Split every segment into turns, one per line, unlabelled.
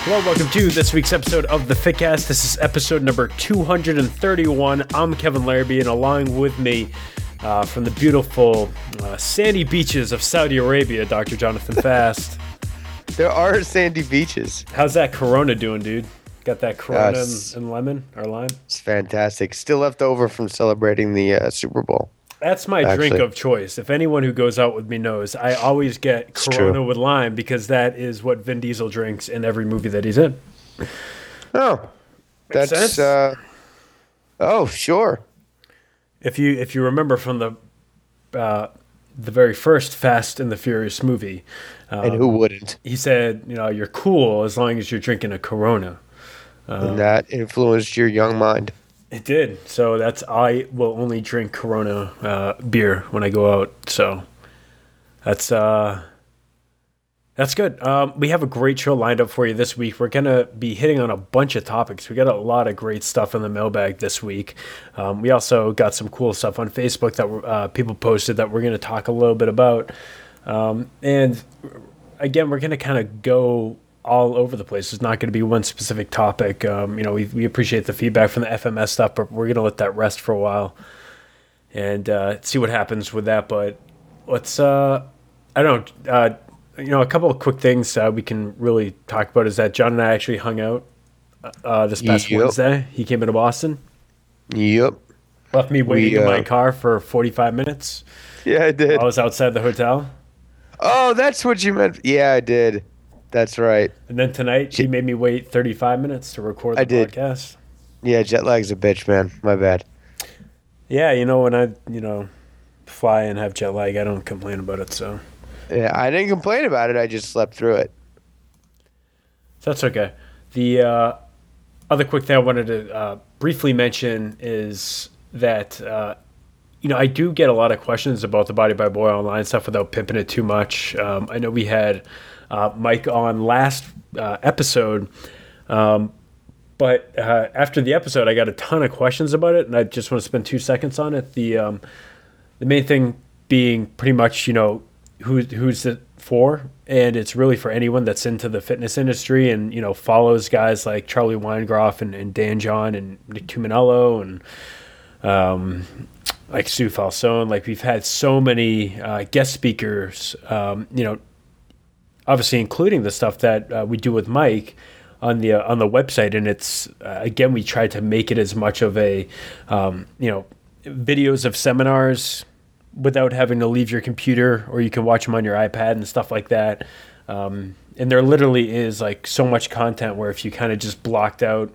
Hello, welcome to this week's episode of the Fitcast. This is episode number 231. I'm Kevin Larrabee, and along with me from the beautiful sandy beaches of Saudi Arabia, Dr. Jonathan Fast.
There are sandy beaches.
How's that Corona doing, dude? Got that Corona and lemon or lime?
It's fantastic. Still left over from celebrating the Super Bowl.
That's my drink of choice. If anyone who goes out with me knows, I always get Corona with lime because that is what Vin Diesel drinks in every movie that he's in.
Oh,
Makes sense?
Oh, sure.
If you remember from the very first Fast and the Furious movie,
and who wouldn't?
He said, you're cool as long as you're drinking a Corona.
And that influenced your young mind.
It did. So I will only drink Corona beer when I go out. So that's good. We have a great show lined up for you this week. We're going to be hitting on a bunch of topics. We got a lot of great stuff in the mailbag this week. We also got some cool stuff on Facebook that people posted that we're going to talk a little bit about. And again, we're going to kind of go all over the place. It's not going to be one specific topic. We appreciate the feedback from the FMS stuff, but we're going to let that rest for a while and see what happens with that. But let's, a couple of quick things we can really talk about is that John and I actually hung out this past Wednesday. He came into Boston.
Yep.
Left me waiting in my car for 45 minutes.
Yeah, I did.
I was outside the hotel.
Oh, that's what you meant. Yeah, I did. That's right.
And then tonight, he made me wait 35 minutes to record the podcast.
Yeah, jet lag's a bitch, man. My bad.
Yeah, when I, fly and have jet lag, I don't complain about it, so.
Yeah, I didn't complain about it. I just slept through it.
So that's okay. The other quick thing I wanted to briefly mention is that, I do get a lot of questions about the Body by Boy online stuff without pimping it too much. I know we had Mike on last episode, but after the episode, I got a ton of questions about it, and I just want to spend 2 seconds on it. The main thing being pretty much, who's it for, and it's really for anyone that's into the fitness industry and follows guys like Charlie Weingroff and Dan John and Nick Tuminello and like Sue Falsone. Like, we've had so many guest speakers, obviously including the stuff that we do with Mike on the website, and it's again, we try to make it as much of a videos of seminars without having to leave your computer, or you can watch them on your iPad and stuff like that. And there literally is like so much content where if you kind of just blocked out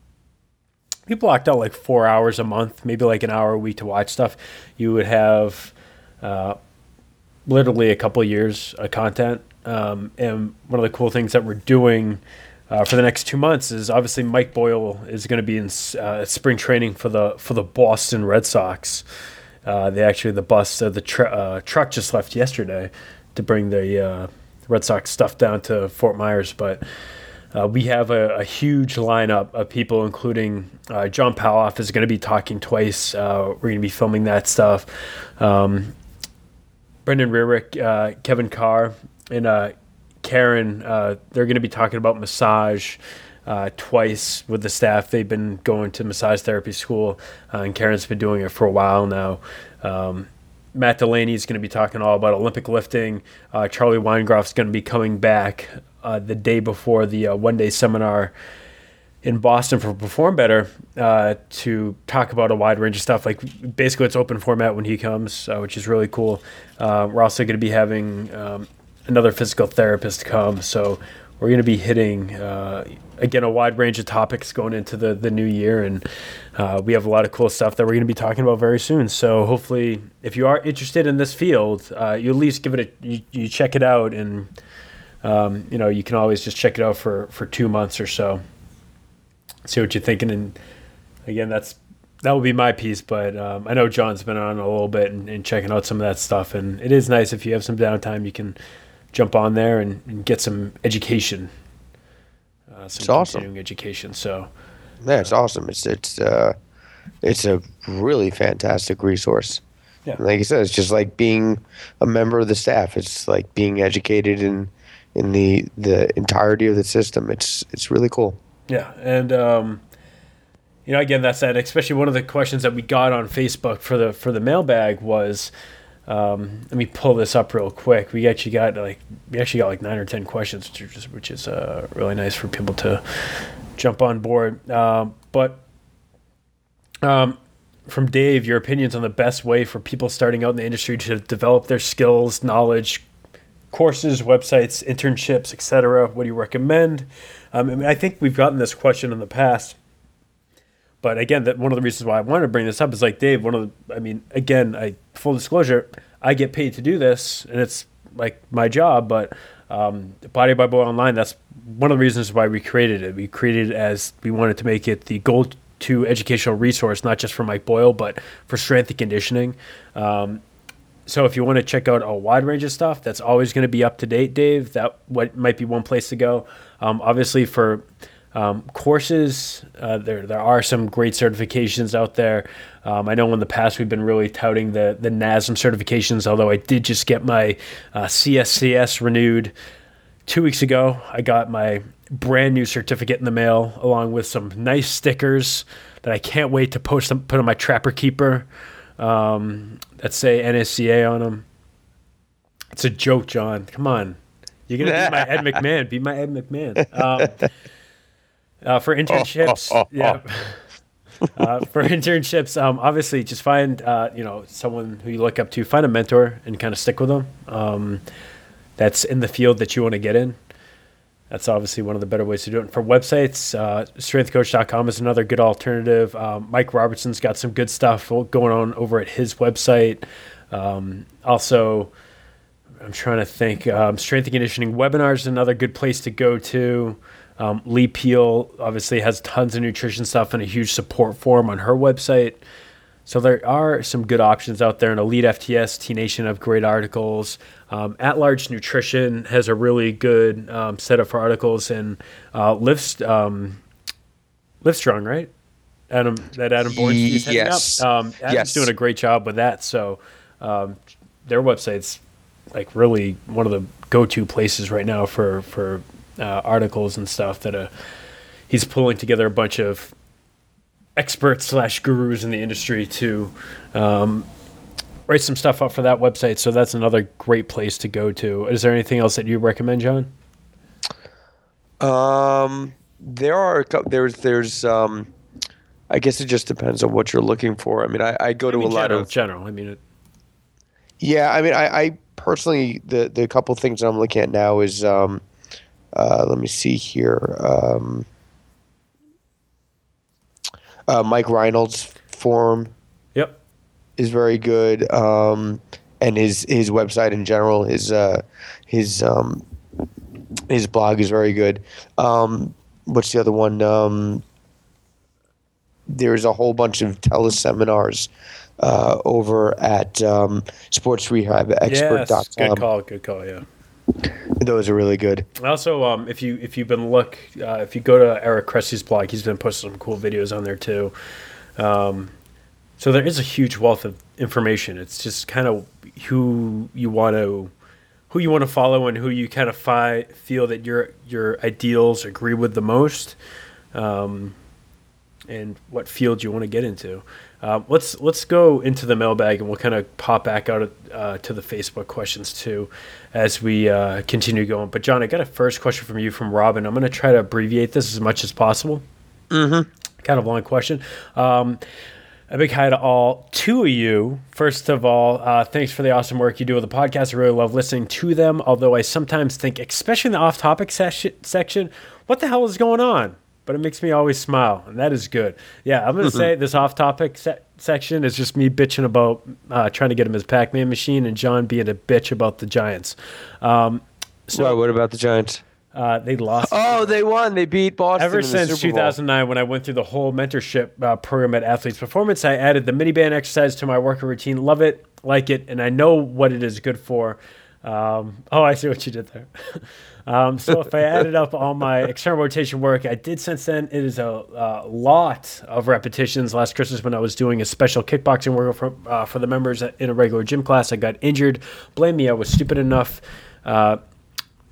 like 4 hours a month, maybe like an hour a week to watch stuff, you would have literally a couple of years of content. And one of the cool things that we're doing for the next 2 months is obviously Mike Boyle is going to be in spring training for the Boston Red Sox. The truck just left yesterday to bring the Red Sox stuff down to Fort Myers, but we have a huge lineup of people, including John Paloff is going to be talking twice. We're going to be filming that stuff. Brendan Rearick, Kevin Carr, and Karen, they're going to be talking about massage twice with the staff. They've been going to massage therapy school, and Karen's been doing it for a while now. Matt Delaney is going to be talking all about Olympic lifting. Charlie Weingroff's going to be coming back the day before the one-day seminar in Boston for Perform Better to talk about a wide range of stuff. Like, basically, it's open format when he comes, which is really cool. We're also going to be having another physical therapist come, so we're going to be hitting again a wide range of topics going into the new year, and we have a lot of cool stuff that we're going to be talking about very soon. So hopefully, if you are interested in this field, you at least give it you check it out, and you can always just check it out for 2 months or so, see what you're thinking. And again, that would be my piece, but I know John's been on a little bit and checking out some of that stuff, and it is nice if you have some downtime, you can jump on there and get some education, some continuing education. So
yeah, it's awesome. It's a really fantastic resource. Yeah. Like you said, it's just like being a member of the staff. It's like being educated in in the entirety of the system. It's really cool.
Yeah, and again, that's that. Especially one of the questions that we got on Facebook for the mailbag was, let me pull this up real quick. We actually got like 9 or 10 questions, which is really nice for people to jump on board. But from Dave, your opinions on the best way for people starting out in the industry to develop their skills, knowledge, courses, websites, internships, etc. What do you recommend? I think we've gotten this question in the past, but again, that one of the reasons why I wanted to bring this up is like Dave. Full disclosure, I get paid to do this, and it's like my job. But Body by Boy Online, that's one of the reasons why we created it. We created it as we wanted to make it the go-to educational resource, not just for Mike Boyle, but for strength and conditioning. So if you want to check out a wide range of stuff, that's always going to be up to date, Dave. That might be one place to go. Obviously, for courses, there are some great certifications out there. I know in the past we've been really touting the NASM certifications, although I did just get my CSCS renewed 2 weeks ago. I got my brand new certificate in the mail, along with some nice stickers that I can't wait to put on my Trapper Keeper that say NSCA on them. It's a joke, John. Come on. You're going to be my Ed McMahon. Be my Ed McMahon. For internships, for internships, obviously just find, someone who you look up to, find a mentor and kind of stick with them. That's in the field that you want to get in. That's obviously one of the better ways to do it. For websites, strengthcoach.com is another good alternative. Mike Robertson's got some good stuff going on over at his website. Also, I'm trying to think, strength and conditioning webinars is another good place to go to. Lee Peel obviously has tons of nutrition stuff and a huge support forum on her website. So there are some good options out there. And Elite FTS, T-Nation have great articles. At Large Nutrition has a really good setup for articles. And Livestrong, right? Adam Bornstein's heading up. Adam's doing a great job with that. So their website's like really one of the go-to places right now for articles and stuff that he's pulling together a bunch of experts / gurus in the industry to write some stuff up for that website. So that's another great place to go to. Is there anything else that you recommend, John?
There's I guess it just depends on what you're looking for. I mean, I go to a lot of
general. I mean,
I personally, the couple things I'm looking at now is, let me see here. Mike Reynolds' forum is very good, and his website in general, his blog is very good. What's the other one? There's a whole bunch of teleseminars over at sportsrehabexpert.com.
Good call, yeah.
Those are really good.
Also, if you go to Eric Cressy's blog, he's been posting some cool videos on there too. So there is a huge wealth of information. It's just kind of who you want to follow and who you kind of feel that your ideals agree with the most, and what field you want to get into. Let's go into the mailbag, and we'll kind of pop back out to the Facebook questions too as we continue going. But John, I got a first question from you from Robin. I'm going to try to abbreviate this as much as possible. Mm-hmm. Kind of long question. A big hi to all two of you. First of all, thanks for the awesome work you do with the podcast. I really love listening to them, although I sometimes think, especially in the off-topic section, what the hell is going on? But it makes me always smile, and that is good. Yeah, I'm going to say this off-topic section is just me bitching about trying to get him his Pac-Man machine and John being a bitch about the Giants.
What about the Giants?
They lost.
Oh, they won. They beat Boston
Ever
in the
since
Super Bowl.
2009, when I went through the whole mentorship program at Athletes Performance, I added the mini band exercise to my workout routine. Love it, like it, and I know what it is good for. I see what you did there. So if I added up all my external rotation work I did since then, it is a lot of repetitions. Last Christmas when I was doing a special kickboxing workout for the members in a regular gym class, I got injured. Blame me, I was stupid enough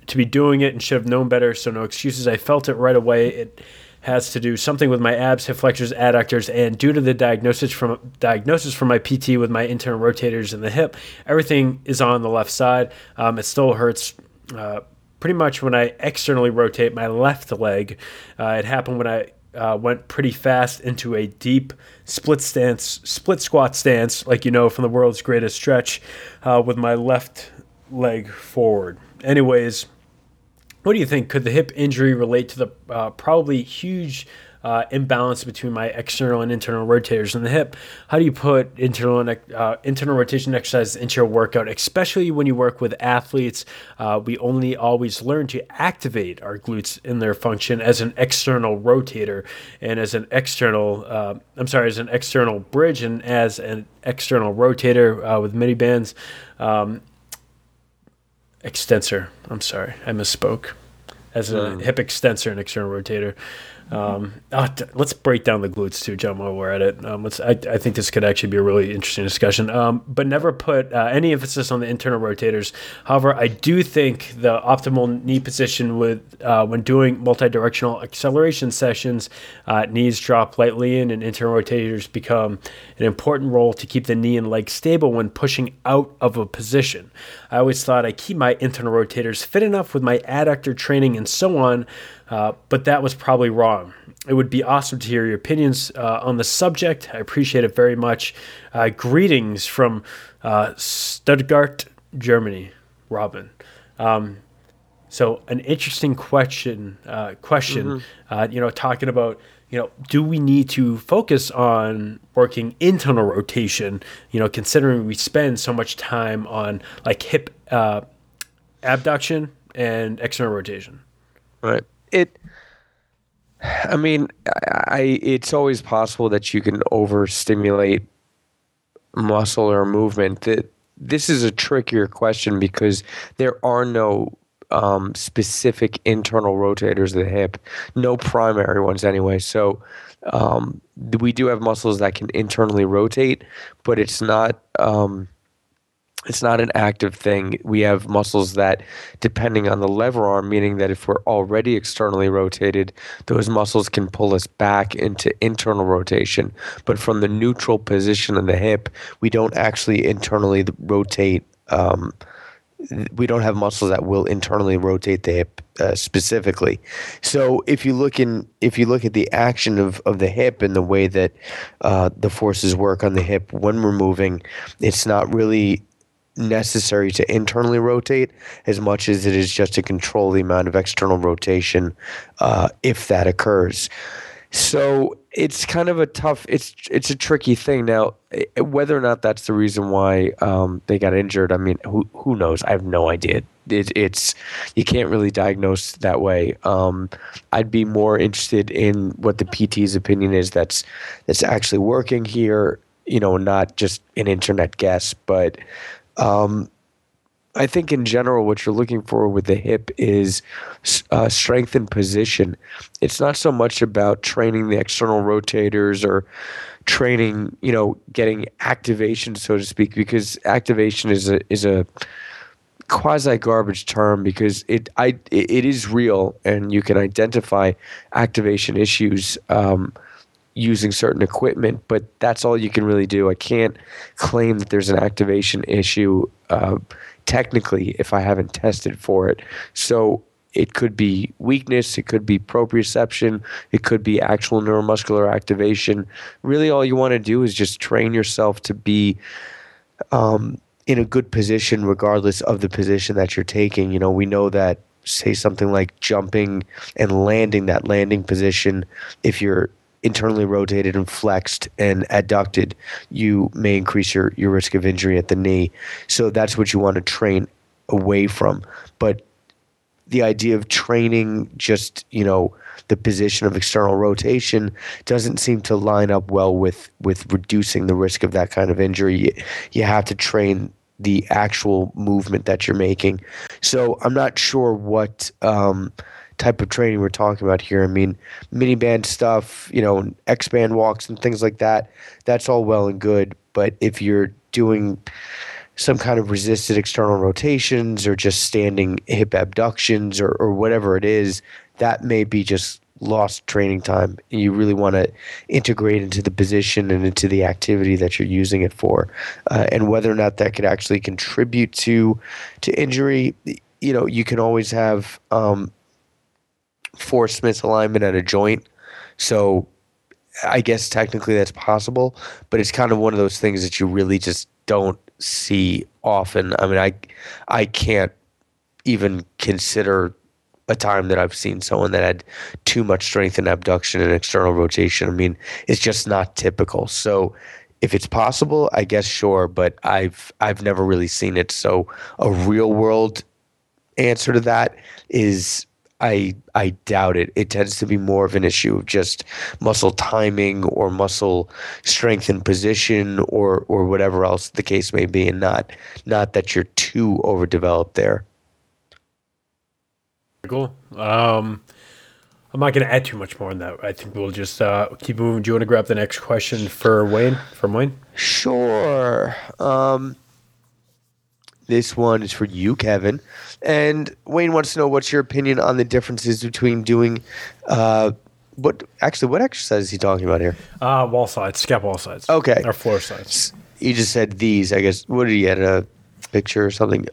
to be doing it and should have known better, so no excuses. I felt it right away. It has to do something with my abs, hip flexors, adductors, and due to the diagnosis from my PT with my internal rotators in the hip, everything is on the left side. It still hurts pretty much when I externally rotate my left leg. It happened when I went pretty fast into a deep split squat stance, like from the world's greatest stretch, with my left leg forward. Anyways, what do you think? Could the hip injury relate to the probably huge imbalance between my external and internal rotators in the hip? How do you put internal rotation exercises into your workout, especially when you work with athletes? We only always learn to activate our glutes in their function as an external rotator and as an external bridge and as an external rotator with mini bands. Extensor. I'm sorry, I misspoke. As a hip extensor and external rotator. Let's break down the glutes too, John, while we're at it. I think this could actually be a really interesting discussion. But never put any emphasis on the internal rotators. However, I do think the optimal knee position when doing multi-directional acceleration sessions, knees drop lightly in and internal rotators become an important role to keep the knee and leg stable when pushing out of a position. I always thought I keep my internal rotators fit enough with my adductor training and so on, but that was probably wrong. It would be awesome to hear your opinions on the subject. I appreciate it very much. Greetings from Stuttgart, Germany, Robin. So an interesting question. Talking about, do we need to focus on working internal rotation, considering we spend so much time on like hip abduction and external rotation?
Right. It's always possible that you can overstimulate muscle or movement. This is a trickier question because there are no specific internal rotators of the hip, no primary ones anyway. So we do have muscles that can internally rotate, but it's not an active thing. We have muscles that, depending on the lever arm, meaning that if we're already externally rotated, those muscles can pull us back into internal rotation. But from the neutral position of the hip, we don't actually internally rotate. We don't have muscles that will internally rotate the hip specifically. So if you look at the action of the hip and the way that the forces work on the hip when we're moving, it's not really necessary to internally rotate as much as it is just to control the amount of external rotation if that occurs. So it's kind of it's a tricky thing. Now, whether or not that's the reason why they got injured, I mean, who knows? I have no idea. It's you can't really diagnose that way. I'd be more interested in what the PT's opinion is that's actually working here, not just an internet guess, but I think in general what you're looking for with the hip is strength and position. It's not so much about training the external rotators or training, getting activation, so to speak, because activation is a quasi garbage term because it is real and you can identify activation issues using certain equipment, but that's all you can really do. I can't claim that there's an activation issue technically if I haven't tested for it. So it could be weakness, it could be proprioception, it could be actual neuromuscular activation. Really all you want to do is just train yourself to be in a good position regardless of the position that you're taking. We know that, say something like jumping and landing, that landing position, if you're internally rotated and flexed and adducted, you may increase your risk of injury at the knee. So that's what you want to train away from. But the idea of training just, the position of external rotation doesn't seem to line up well with reducing the risk of that kind of injury. You have to train the actual movement that you're making. So I'm not sure what type of training we're talking about here. I mean, mini band stuff, X-band walks and things like that, that's all well and good. But if you're doing some kind of resisted external rotations or just standing hip abductions or whatever it is, that may be just lost training time. You really want to integrate into the position and into the activity that you're using it for, and whether or not that could actually contribute to injury. You can always have forced misalignment at a joint. So I guess technically that's possible, but it's kind of one of those things that you really just don't see often. I mean, I can't even consider a time that I've seen someone that had too much strength in abduction and external rotation. I mean, it's just not typical. So if it's possible, I guess sure, but I've never really seen it. So a real world answer to that is I doubt it. It tends to be more of an issue of just muscle timing or muscle strength and position or whatever else the case may be, and not that you're too overdeveloped there.
Cool. I'm not going to add too much more on that. I think we'll just keep moving. Do you want to grab the next question for Wayne? From Wayne?
Sure. This one is for you, Kevin. And Wayne wants to know what's your opinion on the differences between doing what exercise is he talking about here?
Wall slides, scap wall slides.
Okay.
Or floor slides.
He just said these, I guess. What did he add? A picture or something?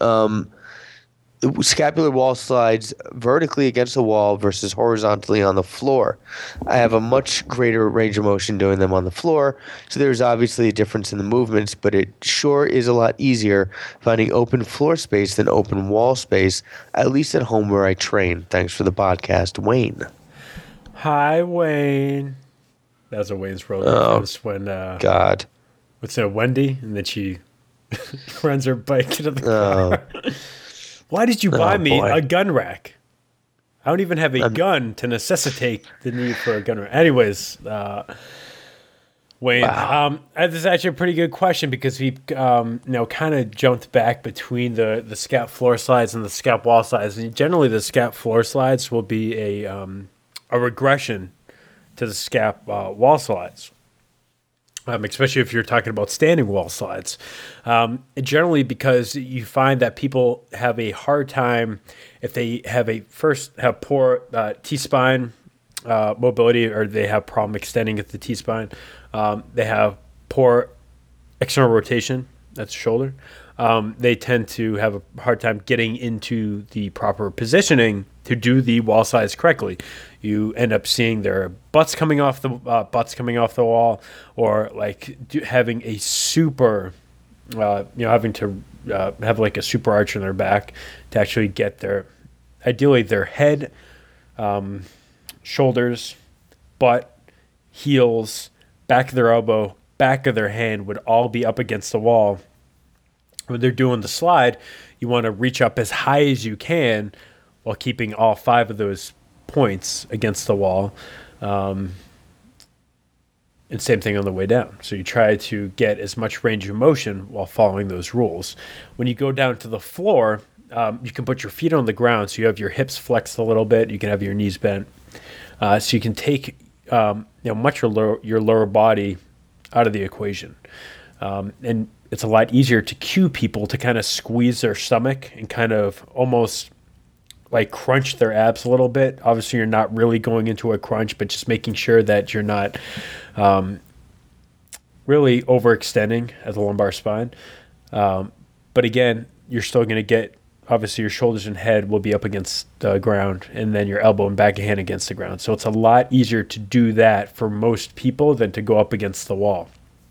Scapular wall slides vertically against the wall versus horizontally on the floor. I have a much greater range of motion doing them on the floor, so there's obviously a difference in the movements, but it sure is a lot easier finding open floor space than open wall space, at least at home where I train. Thanks for the podcast, Wayne.
Hi, Wayne. That was a Wayne's World reference when
God.
What's it, Wendy? And then she runs her bike into the car. Why did you buy me a gun rack? I don't even have a gun to necessitate the need for a gun rack. Anyways, Wayne, this is actually a pretty good question because we kind of jumped back between the scap floor slides and the scap wall slides. And generally, the scap floor slides will be a regression to the scap wall slides. Especially if you're talking about standing wall slides. Generally because you find that people have a hard time if they have poor T-spine mobility, or they have problem extending at the T-spine. They have poor external rotation, that's shoulder. They tend to have a hard time getting into the proper positioning to do the wall slides correctly. You end up seeing their butts coming off the wall, or like having a super, having to have like a super arch in their back to actually get ideally their head, shoulders, butt, heels, back of their elbow, back of their hand would all be up against the wall. When they're doing the slide, you want to reach up as high as you can while keeping all 5 of those points against the wall. And same thing on the way down. So you try to get as much range of motion while following those rules. When you go down to the floor, you can put your feet on the ground, so you have your hips flexed a little bit. You can have your knees bent. So you can take much of your lower body out of the equation. And it's a lot easier to cue people to kind of squeeze their stomach and kind of almost like crunch their abs a little bit. Obviously, you're not really going into a crunch, but just making sure that you're not really overextending at the lumbar spine. But again, you're still going to get, obviously, your shoulders and head will be up against the ground, and then your elbow and back of hand against the ground. So it's a lot easier to do that for most people than to go up against the wall.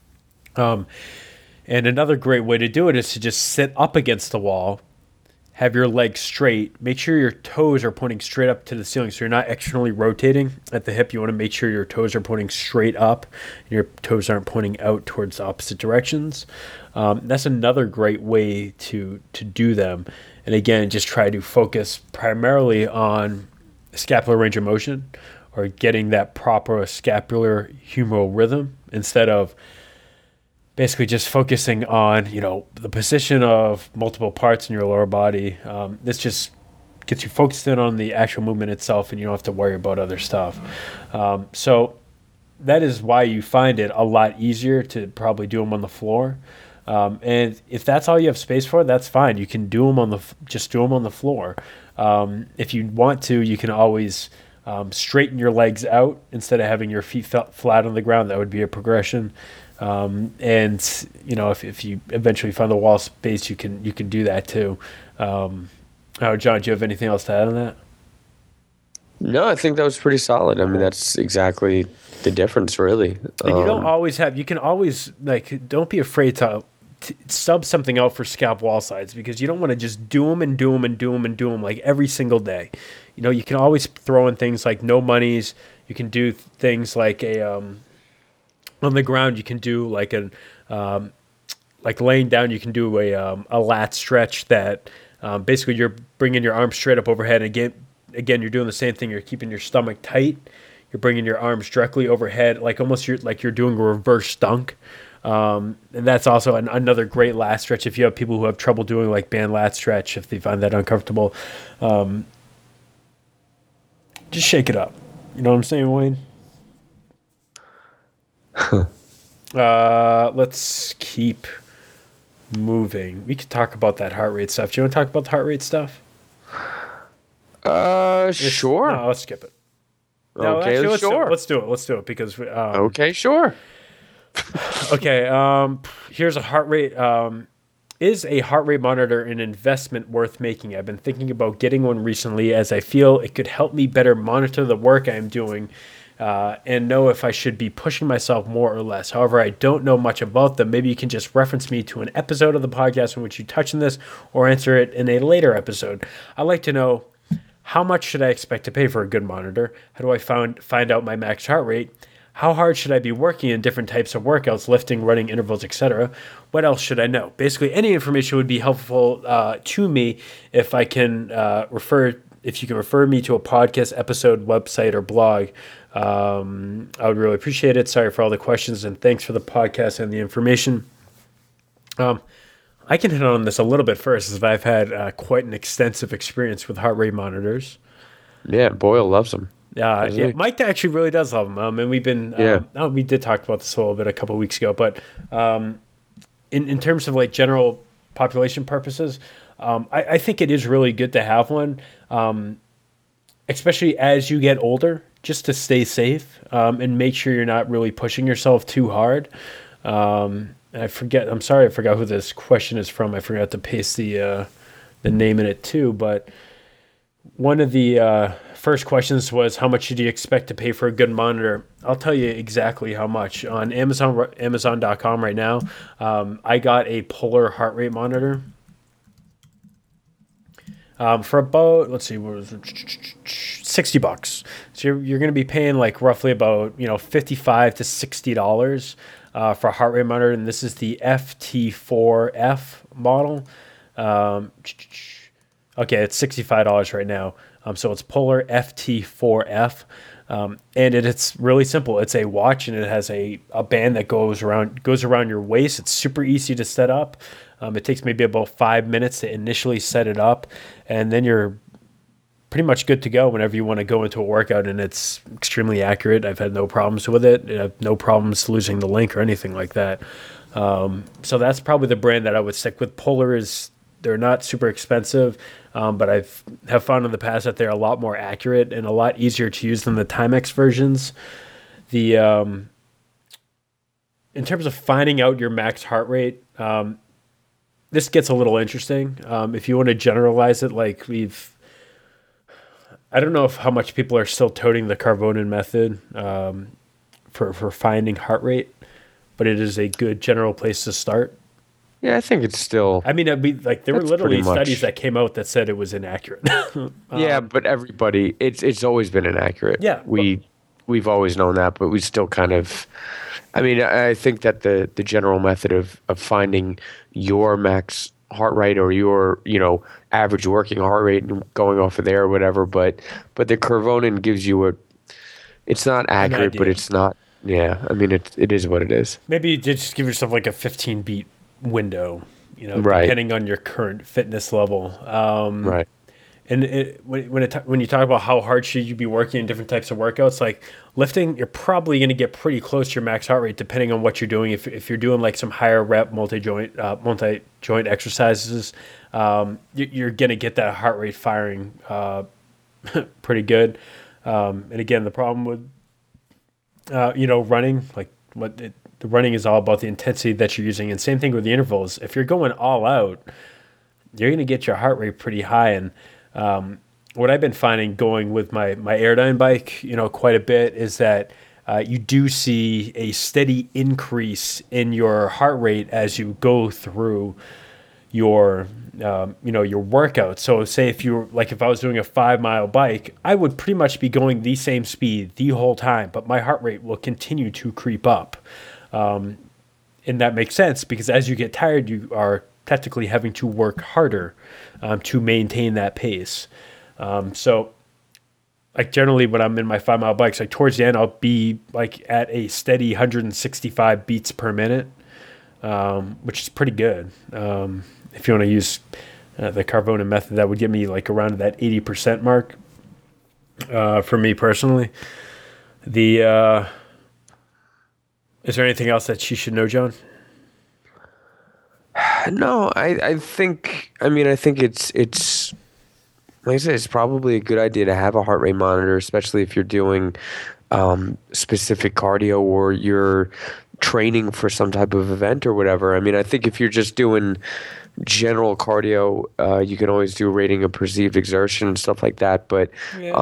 And another great way to do it is to just sit up against the wall, have your legs straight, make sure your toes are pointing straight up to the ceiling, so you're not externally rotating at the hip. You want to make sure your toes are pointing straight up and your toes aren't pointing out towards the opposite directions. That's another great way to do them. And again, just try to focus primarily on scapular range of motion, or getting that proper scapular humeral rhythm, instead of basically just focusing on, the position of multiple parts in your lower body. This just gets you focused in on the actual movement itself, and you don't have to worry about other stuff. So that is why you find it a lot easier to probably do them on the floor. And if that's all you have space for, that's fine. You can do them just do them on the floor. If you want to, you can always straighten your legs out instead of having your feet flat on the ground. That would be a progression. And if you eventually find the wall space, you can do that too. John, do you have anything else to add on that?
No, I think that was pretty solid. I mean, that's exactly the difference, really.
And you don't always you can always, don't be afraid to sub something out for scalp wall sides, because you don't want to just do them and do them and do them and do them like every single day. You can always throw in things like no monies. You can do things like on the ground, you can do like like laying down, you can do a lat stretch that basically you're bringing your arms straight up overhead. And again, you're doing the same thing. You're keeping your stomach tight. You're bringing your arms directly overhead, like almost you're doing a reverse dunk. And that's also another great lat stretch if you have people who have trouble doing like band lat stretch, if they find that uncomfortable. Just shake it up. You know what I'm saying, Wayne? Let's keep moving. We could talk about that heart rate stuff. Do you want to talk about the heart rate stuff?
Sure.
No, let's skip it.
No, okay, actually, sure.
Let's do it because
okay, sure.
Okay, here's a heart rate. Is a heart rate monitor an investment worth making? I've been thinking about getting one recently, as I feel it could help me better monitor the work I am doing and know if I should be pushing myself more or less. However, I don't know much about them. Maybe you can just reference me to an episode of the podcast in which you touch on this, or answer it in a later episode. I'd like to know, how much should I expect to pay for a good monitor? How do I find out my max heart rate? How hard should I be working in different types of workouts, lifting, running, intervals, etc.? What else should I know? Basically, any information would be helpful to me if I can if you can refer me to a podcast episode, website, or blog. I would really appreciate it. Sorry for all the questions, and thanks for the podcast and the information. I can hit on this a little bit first, as I've had quite an extensive experience with heart rate monitors.
Yeah, Boyle loves them.
Yeah, Mike actually really does love them. And we've been, we did talk about this a little bit a couple of weeks ago, but in terms of like general population purposes, I think it is really good to have one, especially as you get older, just to stay safe and make sure you're not really pushing yourself too hard. I forgot who this question is from. I forgot to paste the name in it too, but one of the first questions was, how much should you expect to pay for a good monitor? I'll tell you exactly how much. On Amazon.com right now, I got a Polar heart rate monitor for about, let's see, what was it? $60. So you're going to be paying like roughly about $55 to $60 for a heart rate monitor, and this is the FT4F model. Okay, it's $65 right now. So it's Polar FT4F, and it's really simple. It's a watch, and it has a band that goes around your waist. It's super easy to set up. It takes maybe about 5 minutes to initially set it up, and then you're pretty much good to go whenever you want to go into a workout, and it's extremely accurate. I've had no problems with it. I have no problems losing the link or anything like that. So that's probably the brand that I would stick with. Polar they're not super expensive, but have found in the past that they're a lot more accurate and a lot easier to use than the Timex versions. In terms of finding out your max heart rate, this gets a little interesting. If you want to generalize it, like I don't know how much people are still toting the Carvonen method for finding heart rate, but it is a good general place to start.
Yeah, I think it's still.
I mean, there were literally studies that came out that said it was inaccurate.
Yeah, but everybody, it's always been inaccurate.
Yeah,
we've always known that, but we still kind of. I mean, I think that the general method of finding your max heart rate or your average working heart rate and going off of there or whatever, but the Carvonen gives you it's not accurate, but it's not. Yeah, I mean it is what it is.
Maybe you just give yourself like a 15 beat window,
right,
depending on your current fitness level.
Right.
when you talk about how hard should you be working in different types of workouts, like lifting, you're probably going to get pretty close to your max heart rate depending on what you're doing. If you're doing like some higher rep multi joint exercises, you're going to get that heart rate firing pretty good. And again, the problem with running, like the running is all about the intensity that you're using, and same thing with the intervals. If you're going all out, you're going to get your heart rate pretty high. And what I've been finding going with my Airdyne bike, quite a bit, is that you do see a steady increase in your heart rate as you go through your workout. So say if I was doing a 5-mile bike, I would pretty much be going the same speed the whole time, but my heart rate will continue to creep up. And that makes sense because as you get tired, you are technically having to work harder to maintain that pace. So like generally when I'm in my 5-mile bikes, like towards the end, I'll be like at a steady 165 beats per minute, which is pretty good. If you want to use the Carvona method, that would get me like around that 80% mark for me personally. Is there anything else that she should know, John?
No, I think it's like I said, it's probably a good idea to have a heart rate monitor, especially if you're doing specific cardio or you're training for some type of event or whatever. I mean, I think if you're just doing general cardio, you can always do rating of perceived exertion and stuff like that. But,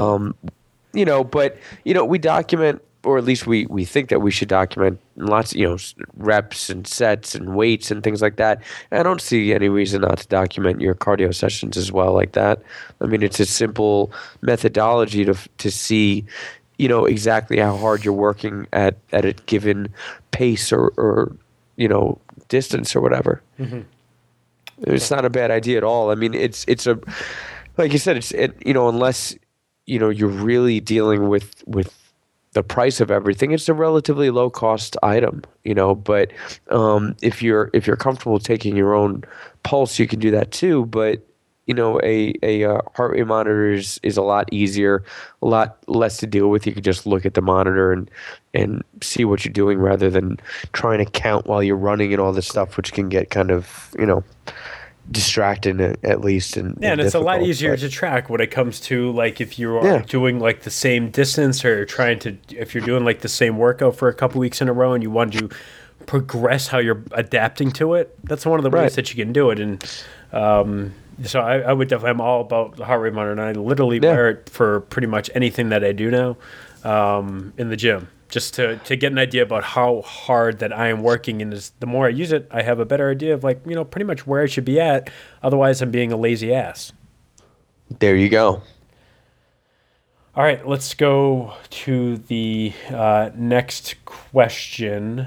we document, or at least we think that we should document lots, reps and sets and weights and things like that. And I don't see any reason not to document your cardio sessions as well like that. I mean, it's a simple methodology to see, exactly how hard you're working at a given pace or distance or whatever. Mm-hmm. It's not a bad idea at all. I mean, it's like you said, unless, you're really dealing with the price of everything, it's a relatively low cost item, but if you're comfortable taking your own pulse, you can do that too. But a heart rate monitor is a lot easier, a lot less to deal with. You can just look at the monitor and see what you're doing rather than trying to count while you're running and all this stuff, which can get kind of, distracting at least. And
it's a lot easier to track when it comes to like if you are doing like the same distance or if you're doing like the same workout for a couple weeks in a row and you want to progress how you're adapting to it. That's one of the ways that you can do it. And so I would definitely, I'm all about the heart rate monitor, and I literally wear it for pretty much anything that I do now in the gym, just to get an idea about how hard that I am working. And the more I use it, I have a better idea of like, pretty much where I should be at. Otherwise, I'm being a lazy ass.
There you go.
All right, let's go to the next question.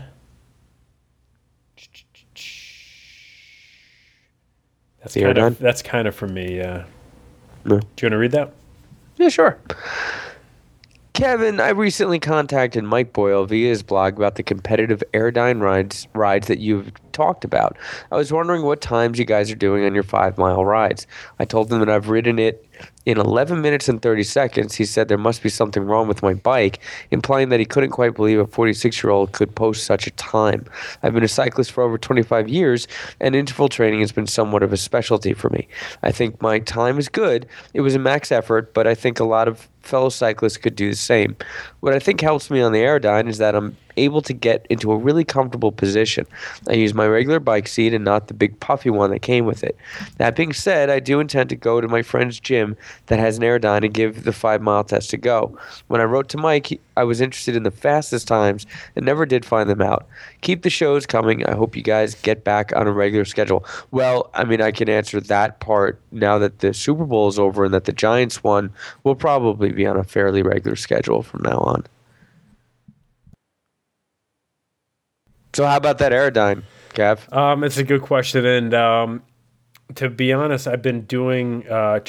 That's kind of for me. No. Do you want to read that?
Yeah, sure. Kevin, I recently contacted Mike Boyle via his blog about the competitive Airdyne rides that you've talked about. I was wondering what times you guys are doing on your 5-mile rides. I told him that I've ridden it in 11 minutes and 30 seconds. He said there must be something wrong with my bike, implying that he couldn't quite believe a 46-year-old could post such a time. I've been a cyclist for over 25 years, and interval training has been somewhat of a specialty for me. I think my time is good. It was a max effort, but I think a lot of fellow cyclists could do the same. What I think helps me on the Airdyne is that I'm able to get into a really comfortable position. I use my regular bike seat and not the big puffy one that came with it. That being said, I do intend to go to my friend's gym that has an Airdyne and give the 5-mile test a go. When I wrote to Mike, I was interested in the fastest times and never did find them out. Keep the shows coming. I hope you guys get back on a regular schedule. Well, I mean, I can answer that part now that the Super Bowl is over and that the Giants won. We'll probably be on a fairly regular schedule from now on. So how about that Airdyne, Kev?
It's a good question, and to be honest, I've been doing.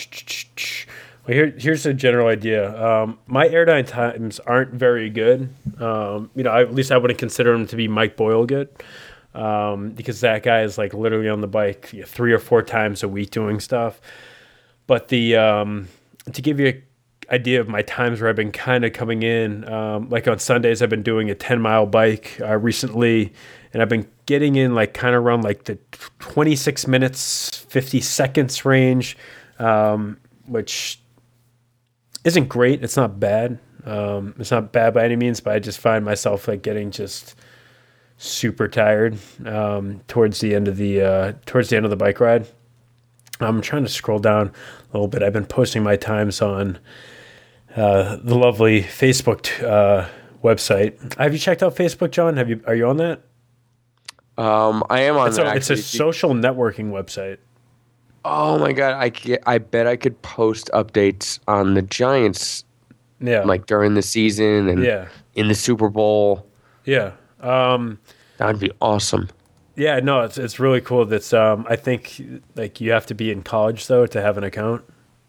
Here's a general idea. My Airdyne times aren't very good. At least I wouldn't consider them to be Mike Boyle good, because that guy is like literally on the bike 3 or 4 times a week doing stuff. But to give you an idea of my times where I've been kind of coming in, like on Sundays, I've been doing a 10-mile bike recently, and I've been getting in like kind of around like the 26 minutes, 50 seconds range, which isn't great. It's not bad. It's not bad by any means, but I just find myself like getting just super tired towards the end of the bike ride. I'm trying to scroll down a little bit. I've been posting my times on the lovely Facebook website. Have you checked out Facebook, John? Are you on that?
I am on that.
It's a social networking website.
Oh my God. I bet I could post updates on the Giants.
Yeah.
Like during the season and in the Super Bowl.
Yeah.
That'd be awesome.
Yeah, no, it's really cool. That's I think like you have to be in college though to have an account.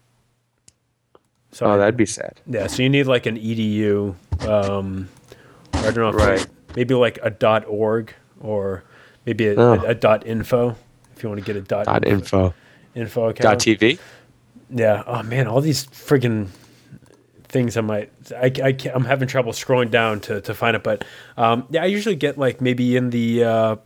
So
that'd be sad.
Yeah, so you need like an edu. I don't know,
right?
Maybe like a .org or maybe a .info if you want to get a
.info
account.
.tv.
Yeah. Oh man, all these friggin' things I'm having trouble scrolling down to find it, but I usually get like maybe in the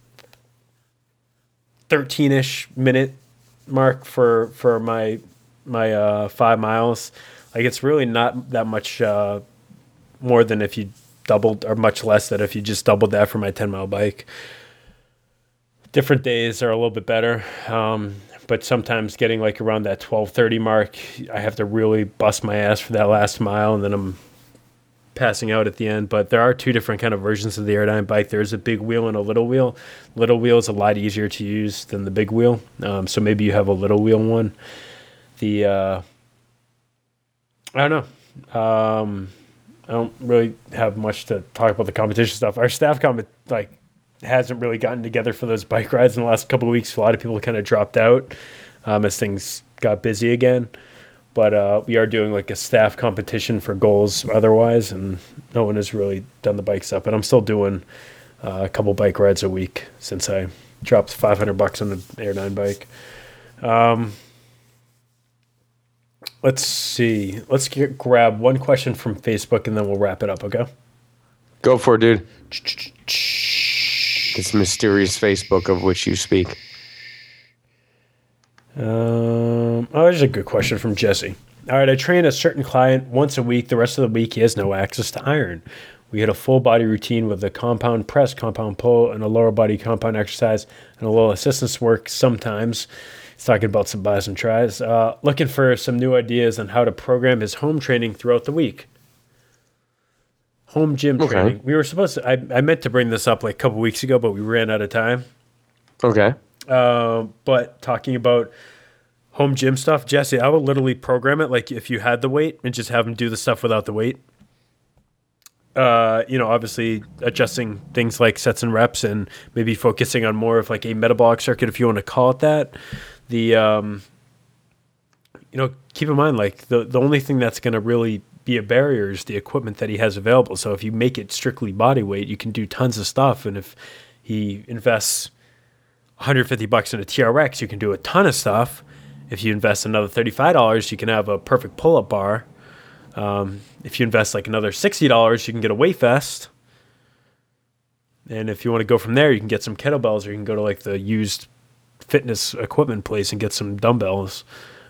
13-ish minute mark for my 5 miles. Like it's really not that much more than if you doubled, or much less than if you just doubled that for my 10-mile bike. Different days are a little bit better, but sometimes getting like around that 12:30 mark, I have to really bust my ass for that last mile, and then I'm passing out at the end. But there are two different kind of versions of the Airdyne bike. There's a big wheel and a little wheel. Little wheel is a lot easier to use than the big wheel, so maybe you have a little wheel one. I don't know. I don't really have much to talk about the competition stuff. Our staff hasn't really gotten together for those bike rides in the last couple of weeks. A lot of people kind of dropped out as things got busy again. But we are doing like a staff competition for goals otherwise, and no one has really done the bikes up. And I'm still doing a couple bike rides a week since I dropped $500 on an Airdyne bike. Let's see. Let's grab one question from Facebook, and then we'll wrap it up, okay?
Go for it, dude. This mysterious Facebook of which you speak.
There's a good question from Jesse. All right, I train a certain client once a week. The rest of the week, he has no access to iron. We had a full body routine with a compound press, compound pull, and a lower body compound exercise, and a little assistance work sometimes. He's talking about some buys and tries. Looking for some new ideas on how to program his home training throughout the week. Home gym training. We were supposed to, I meant to bring this up like a couple weeks ago, but we ran out of time.
Okay.
But talking about home gym stuff, Jesse, I would literally program it like if you had the weight and just have him do the stuff without the weight. Obviously adjusting things like sets and reps and maybe focusing on more of like a metabolic circuit, if you want to call it that. Keep in mind, like the only thing that's going to really be a barrier is the equipment that he has available. So if you make it strictly body weight, you can do tons of stuff. And if he invests $150 in a TRX, you can do a ton of stuff. If you invest another $35, you can have a perfect pull-up bar. If you invest like another $60, you can get a weight vest. And if you want to go from there, you can get some kettlebells, or you can go to like the used fitness equipment place and get some dumbbells.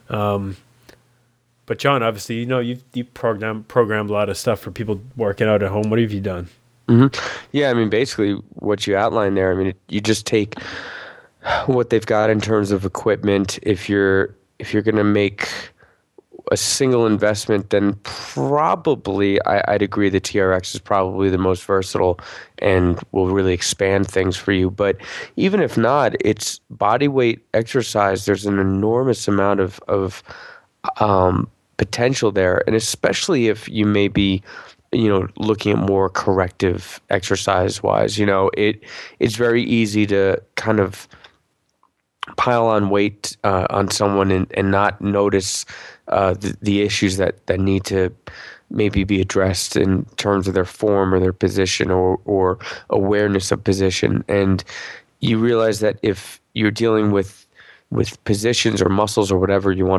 But John, obviously, you programmed a lot of stuff for people working out at home. What have you done?
Mm-hmm. Yeah, I mean, basically what you outlined there, I mean, you just take what they've got in terms of equipment. If you're going to make a single investment, then probably I'd agree the TRX is probably the most versatile and will really expand things for you. But even if not, it's body weight exercise. There's an enormous amount of potential there, and especially if you may be looking at more corrective exercise wise, it's very easy to kind of pile on weight on someone and not notice the issues that need to maybe be addressed in terms of their form or their position or awareness of position. And you realize that if you're dealing with positions or muscles or whatever you want to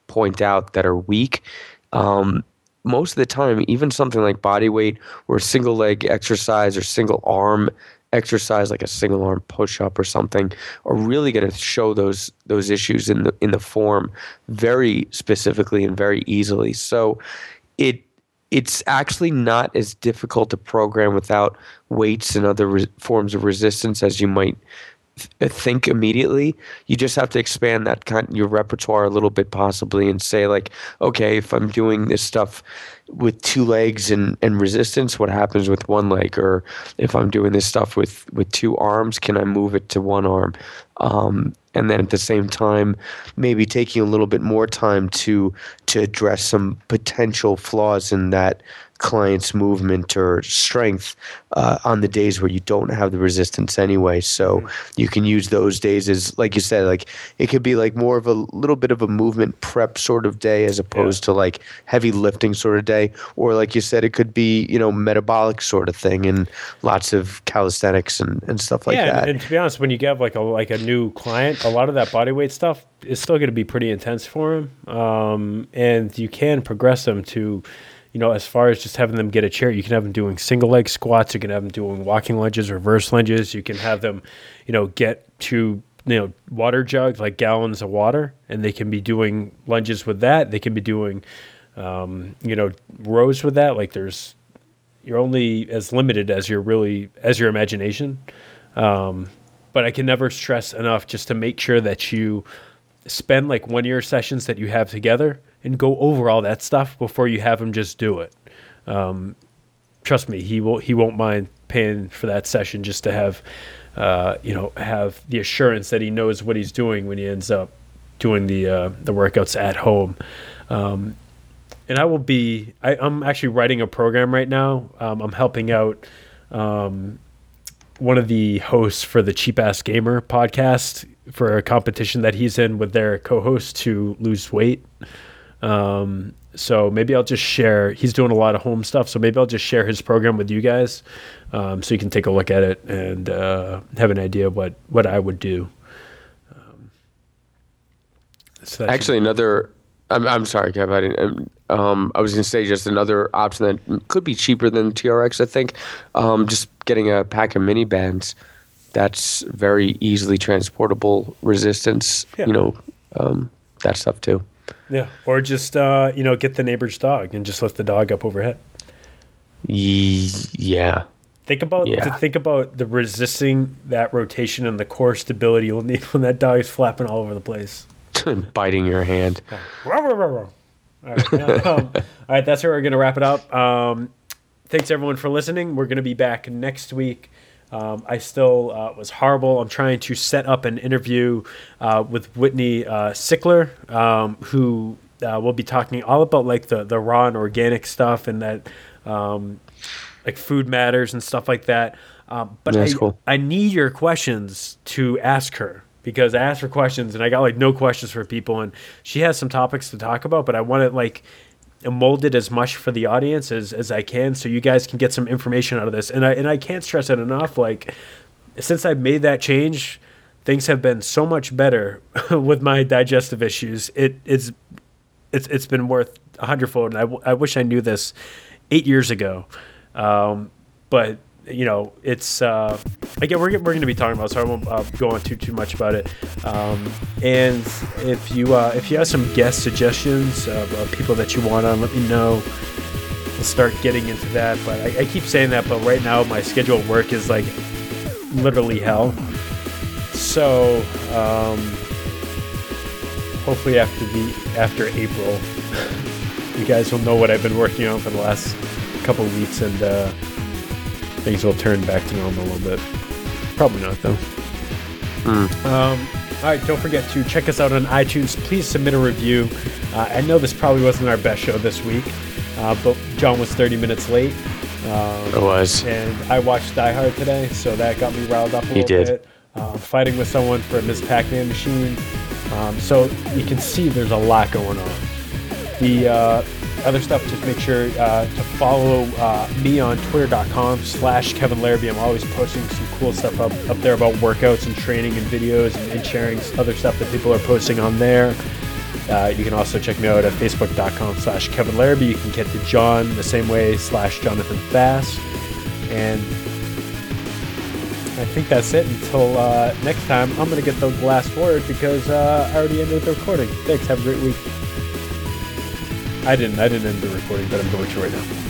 point out that are weak, most of the time, even something like body weight or single leg exercise or single arm exercise, like a single arm push up or something, are really going to show those issues in the form very specifically and very easily. So it's actually not as difficult to program without weights and other forms of resistance as you might think immediately. You just have to expand that your repertoire a little bit possibly, and say like, okay, if I'm doing this stuff with 2 legs and resistance, what happens with 1 leg? Or if I'm doing this stuff with 2 arms, can I move it to 1 arm? And then at the same time, maybe taking a little bit more time to address some potential flaws in that client's movement or strength on the days where you don't have the resistance anyway. So you can use those days as, like you said, like it could be like more of a little bit of a movement prep sort of day as opposed to like heavy lifting sort of day. Or like you said, it could be, metabolic sort of thing and lots of calisthenics and stuff like that.
And to be honest, when you get like a new client, a lot of that body weight stuff is still going to be pretty intense for them. And you can progress them to, as far as just having them get a chair, you can have them doing single leg squats. You can have them doing walking lunges, reverse lunges. You can have them, get to, water jugs, like gallons of water, and they can be doing lunges with that. They can be doing, rows with that. Like you're only as limited as your imagination. But I can never stress enough just to make sure that you spend like 1 year sessions that you have together and go over all that stuff before you have him just do it. Trust me, he won't mind paying for that session just to have, have the assurance that he knows what he's doing when he ends up doing the workouts at home. And I'm actually writing a program right now. I'm helping out one of the hosts for the Cheap Ass Gamer podcast for a competition that he's in with their co-host to lose weight. So maybe I'll just share, he's doing a lot of home stuff, so maybe I'll just share his program with you guys, so you can take a look at it and have an idea of what I would do. So actually,
I'm sorry, Kev. I was going to say just another option that could be cheaper than TRX. I think just getting a pack of mini bands. That's very easily transportable resistance.
Yeah.
That stuff too.
Yeah, or just get the neighbor's dog and just lift the dog up overhead.
Yeah.
Think about the resisting that rotation and the core stability you'll need when that dog is flapping all over the place.
Biting your hand.
All right, that's where we're going to wrap it up. Thanks, everyone, for listening. We're going to be back next week. I still was horrible. I'm trying to set up an interview with Whitney Sickler, who will be talking all about like the raw and organic stuff and that like food matters and stuff like that. But
that's cool.
I need your questions to ask her, because I asked her questions and I got like no questions for people, and she has some topics to talk about, but I want to like mold it as much for the audience as I can, so you guys can get some information out of this. And I can't stress it enough. Like, since I've made that change, things have been so much better with my digestive issues. It's been worth 100-fold. And I wish I knew this 8 years ago. But it's again, we're going to be talking about, so I won't go on too much about it. And if you have some guest suggestions of people that you want on, let me know. We'll start getting into that. But I keep saying that, but right now my schedule at work is like literally hell. So hopefully after April, you guys will know what I've been working on for the last couple of weeks, and things will turn back to normal a little bit. Probably not, though. All right, don't forget to check us out on iTunes. Please submit a review. I know this probably wasn't our best show this week, but John was 30 minutes late.
It was.
And I watched Die Hard today, so that got me riled up a little bit. Fighting with someone for a Ms. Pac-Man machine. So you can see there's a lot going on. The other stuff, just make sure to follow me on twitter.com/Kevin Larrabee. I'm always posting some cool stuff up there about workouts and training and videos and sharing other stuff that people are posting on there. You can also check me out at facebook.com/Kevin Larrabee. You can get to John the same way /Jonathan Fass. And I think that's it until next time. I'm going to get the last word because I already ended the recording. Thanks. Have a great week. I didn't end the recording, but I'm going to right now.